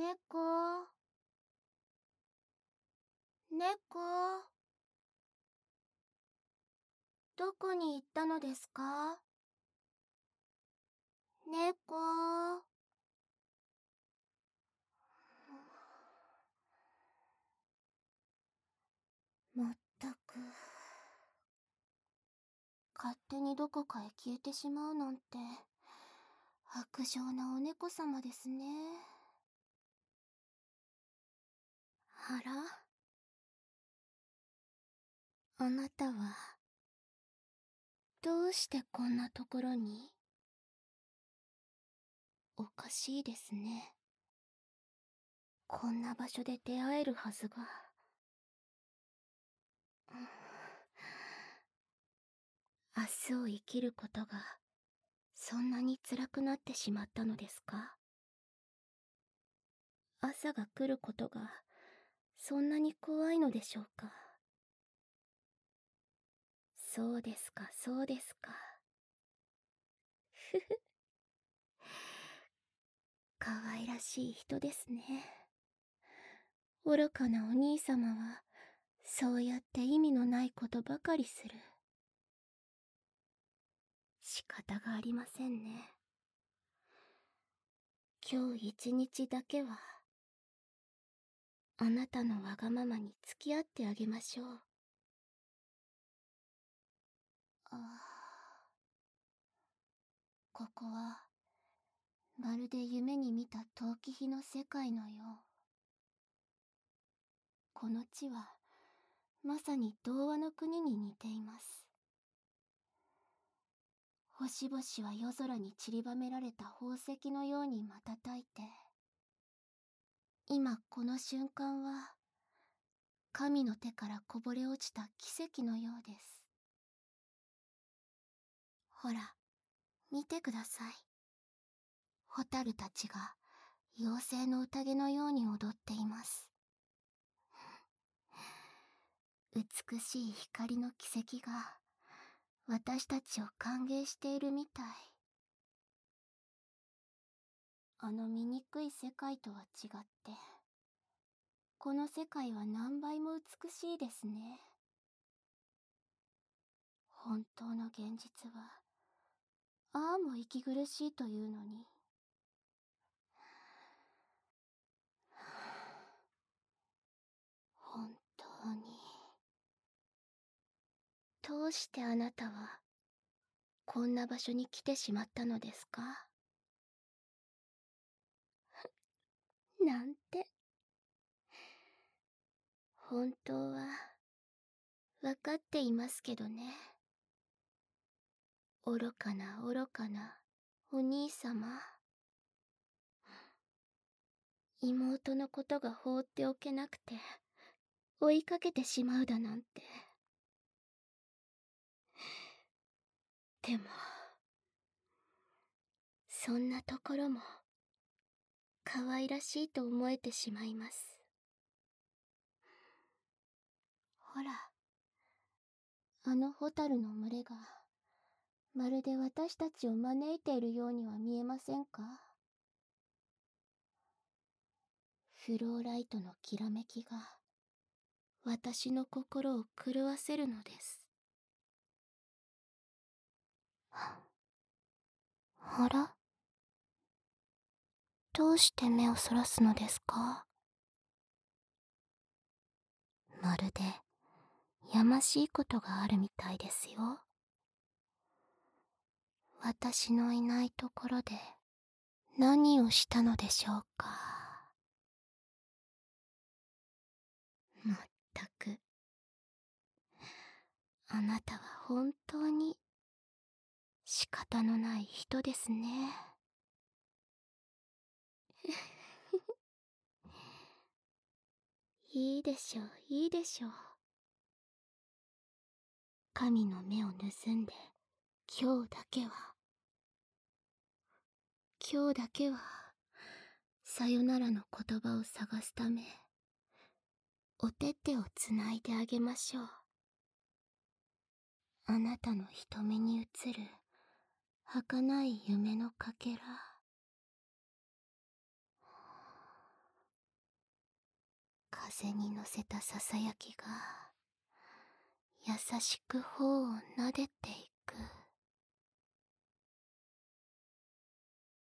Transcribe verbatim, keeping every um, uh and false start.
猫、猫、どこに行ったのですか？猫。まったく。勝手にどこかへ消えてしまうなんて、薄情なお猫様ですね。あら？あなたは、どうしてこんなところに？おかしいですね。こんな場所で出会えるはずが。明日を生きることが、そんなに辛くなってしまったのですか？朝が来ることが、そんなに怖いのでしょうか？そうですか、そうですか。ふふ。かわいらしい人ですね。愚かなお兄様は、そうやって意味のないことばかりする。仕方がありませんね。今日一日だけは、あなたのわがままに付き合ってあげましょう。ああ。ここは、まるで夢に見た陶器火の世界のよう。この地は、まさに童話の国に似ています。星々は夜空に散りばめられた宝石のように瞬いて、今この瞬間は、神の手からこぼれ落ちた奇跡のようです。ほら、見てください。蛍たちが妖精の宴のように踊っています。美しい光の奇跡が私たちを歓迎しているみたい。あの醜い世界とは違って、この世界は何倍も美しいですね。本当の現実は、ああも息苦しいというのに。本当に。どうしてあなたは、こんな場所に来てしまったのですか？なんて。本当は、わかっていますけどね。愚かな愚かな、お兄様。妹のことが放っておけなくて、追いかけてしまうだなんて。でも、そんなところも、可愛らしいと思えてしまいます。ほら、あのホタルの群れが、まるで私たちを招いているようには見えませんか？フローライトのきらめきが、私の心を狂わせるのです。あら？どうして目をそらすのですか？まるで、やましいことがあるみたいですよ。私のいないところで、何をしたのでしょうか。まったく。あなたは本当に、仕方のない人ですね。いいでしょう、いいでしょう。神の目を盗んで、今日だけは、今日だけは、さよならの言葉を探すため、お手手をつないであげましょう。あなたの瞳に映る、儚い夢のかけら。 風に乗せたささやきが優しく頬を撫でている。